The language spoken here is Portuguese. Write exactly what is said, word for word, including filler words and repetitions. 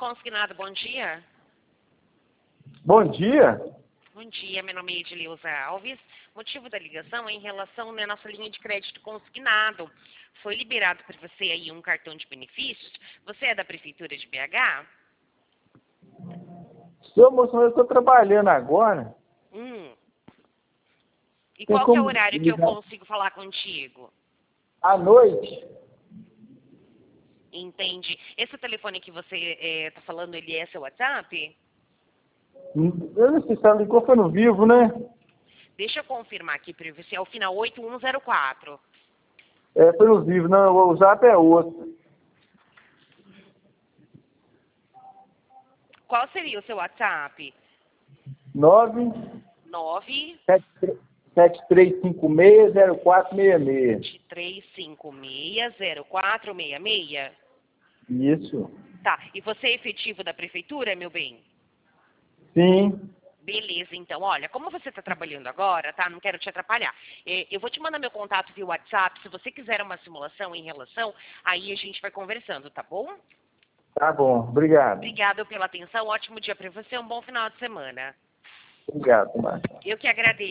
Consignado, bom dia. Bom dia. Bom dia, meu nome é Edileuza Alves. Motivo da ligação é em relação à nossa linha de crédito consignado. Foi liberado para você aí um cartão de benefícios. Você é da Prefeitura de B H? Seu moço, eu estou trabalhando agora. Hum. E Tem qual que é o como horário que eu ligar consigo falar contigo? à noite? Entende? Esse telefone que você está falando, ele é seu WhatsApp? Eu não sei se ela ligou, foi no vivo, né? Deixa eu confirmar aqui para você. É o final oito um zero quatro. É, foi no vivo. Não, o zap é outro. Qual seria o seu WhatsApp? nove nove sete três cinco seis zero quatro seis seis. três cinco seis zero quatro seis seis. Isso. Tá. E você é efetivo da prefeitura, meu bem? Sim. Beleza, então, olha, como você está trabalhando agora, tá? Não quero te atrapalhar. É, eu vou te mandar meu contato via WhatsApp. Se você quiser uma simulação em relação, aí a gente vai conversando, tá bom? Tá bom. Obrigado. Obrigada pela atenção. Ótimo dia para você. Um bom final de semana. Obrigado, Márcia. Eu que agradeço.